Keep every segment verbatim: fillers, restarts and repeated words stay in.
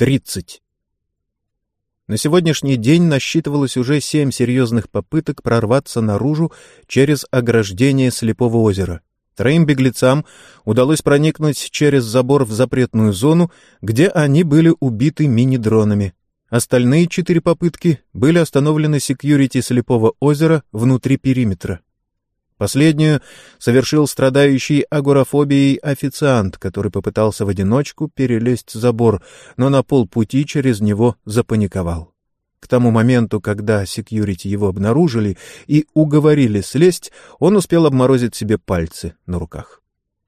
тридцать. На сегодняшний день насчитывалось уже семь серьезных попыток прорваться наружу через ограждение Слепого озера. Троим беглецам удалось проникнуть через забор в запретную зону, где они были убиты мини-дронами. Остальные четыре попытки были остановлены секьюрити Слепого озера внутри периметра. Последнюю совершил страдающий агорафобией официант, который попытался в одиночку перелезть забор, но на полпути через него запаниковал. К тому моменту, когда секьюрити его обнаружили и уговорили слезть, он успел обморозить себе пальцы на руках.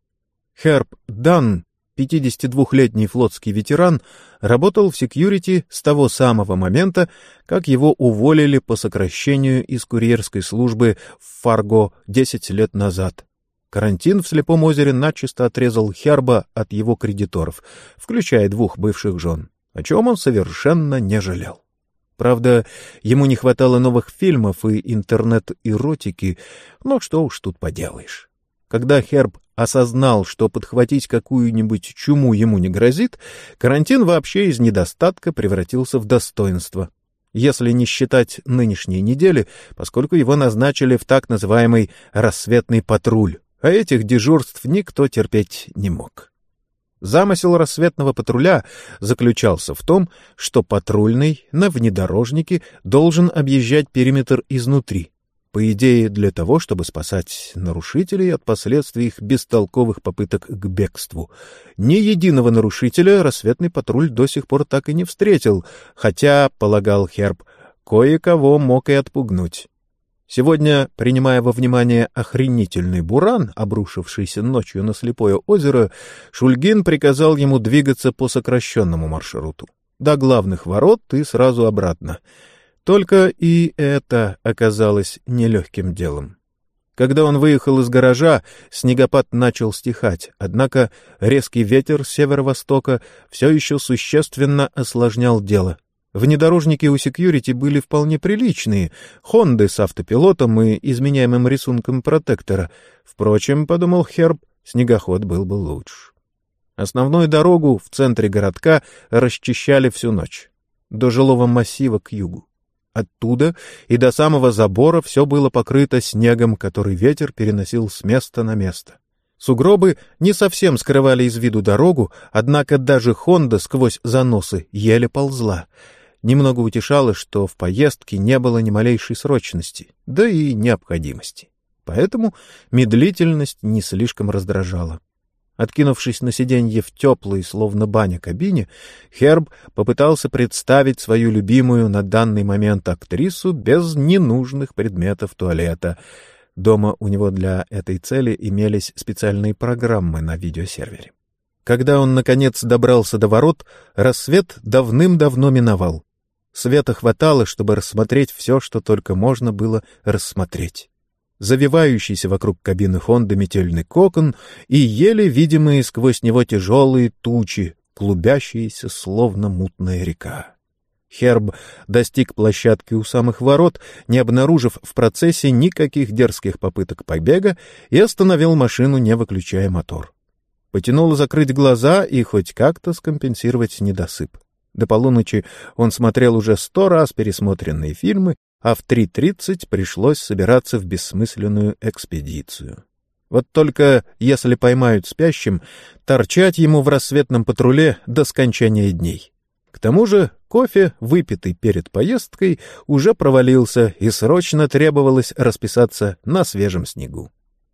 Херб Данн, пятидесятидвухлетний флотский ветеран, работал в секьюрити с того самого момента, как его уволили по сокращению из курьерской службы в Фарго десять лет назад. Карантин в Слепом озере начисто отрезал Херба от его кредиторов, включая двух бывших жен, о чем он совершенно не жалел. Правда, ему не хватало новых фильмов и интернет-эротики, но что уж тут поделаешь. Когда Херб осознал, что подхватить какую-нибудь чуму ему не грозит, карантин вообще из недостатка превратился в достоинство. Если не считать нынешней недели, поскольку его назначили в так называемый «рассветный патруль», а этих дежурств никто терпеть не мог. Замысел рассветного патруля заключался в том, что патрульный на внедорожнике должен объезжать периметр изнутри, по идее для того, чтобы спасать нарушителей от последствий их бестолковых попыток к бегству. Ни единого нарушителя рассветный патруль до сих пор так и не встретил, хотя, полагал Херб, кое-кого мог и отпугнуть. Сегодня, принимая во внимание охренительный буран, обрушившийся ночью на Слепое озеро, Шульгин приказал ему двигаться по сокращенному маршруту, до главных ворот и сразу обратно. Только и это оказалось нелегким делом. Когда он выехал из гаража, снегопад начал стихать, однако резкий ветер с северо-востока все еще существенно осложнял дело. Внедорожники у секьюрити были вполне приличные, «Хонды» с автопилотом и изменяемым рисунком протектора. Впрочем, подумал Херб, снегоход был бы лучше. Основную дорогу в центре городка расчищали всю ночь, до жилого массива к югу. Оттуда и до самого забора все было покрыто снегом, который ветер переносил с места на место. Сугробы не совсем скрывали из виду дорогу, однако даже «Хонда» сквозь заносы еле ползла. Немного утешало, что в поездке не было ни малейшей срочности, да и необходимости. Поэтому медлительность не слишком раздражала. Откинувшись на сиденье в теплой, словно баня, кабине, Херб попытался представить свою любимую на данный момент актрису без ненужных предметов туалета. Дома у него для этой цели имелись специальные программы на видеосервере. Когда он, наконец, добрался до ворот, рассвет давным-давно миновал. Света хватало, чтобы рассмотреть все, что только можно было рассмотреть. Завивающийся вокруг кабины «Хонды» метельный кокон и еле видимые сквозь него тяжелые тучи, клубящиеся, словно мутная река. Херб достиг площадки у самых ворот, не обнаружив в процессе никаких дерзких попыток побега, и остановил машину, не выключая мотор. Потянуло закрыть глаза и хоть как-то скомпенсировать недосып. До полуночи он смотрел уже сто раз пересмотренные фильмы, а в три тридцать пришлось собираться в бессмысленную экспедицию. Вот только, если поймают спящим, торчать ему в рассветном патруле до скончания дней. К тому же кофе, выпитый перед поездкой, уже провалился, и срочно требовалось расписаться на свежем снегу.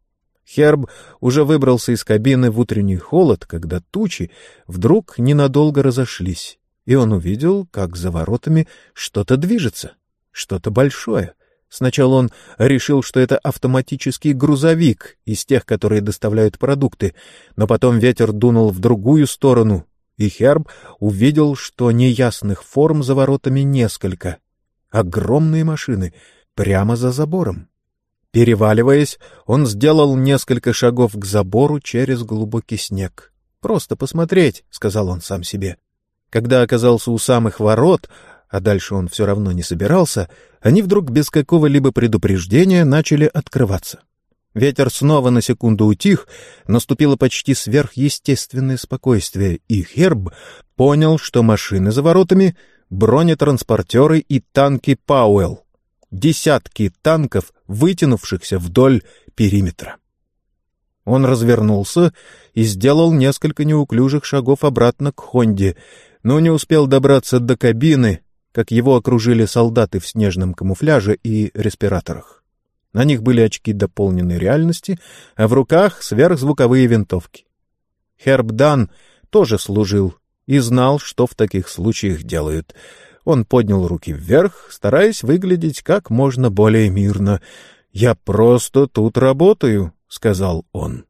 Херб уже выбрался из кабины в утренний холод, когда тучи вдруг ненадолго разошлись, и он увидел, как за воротами что-то движется, что-то большое. Сначала он решил, что это автоматический грузовик из тех, которые доставляют продукты, но потом ветер дунул в другую сторону, и Херб увидел, что неясных форм за воротами несколько. Огромные машины прямо за забором. Переваливаясь, он сделал несколько шагов к забору через глубокий снег. «Просто посмотреть», — сказал он сам себе. Когда оказался у самых ворот, а дальше он все равно не собирался, они вдруг без какого-либо предупреждения начали открываться. Ветер снова на секунду утих, наступило почти сверхъестественное спокойствие, и Херб понял, что машины за воротами — бронетранспортеры и танки Пауэлл. Десятки танков, вытянувшихся вдоль периметра. Он развернулся и сделал несколько неуклюжих шагов обратно к «Хонде», но не успел добраться до кабины, как его окружили солдаты в снежном камуфляже и респираторах. На них были очки дополненной реальности, а в руках сверхзвуковые винтовки. Херб Дан тоже служил и знал, что в таких случаях делают. Он поднял руки вверх, стараясь выглядеть как можно более мирно. «Я просто тут работаю», — сказал он.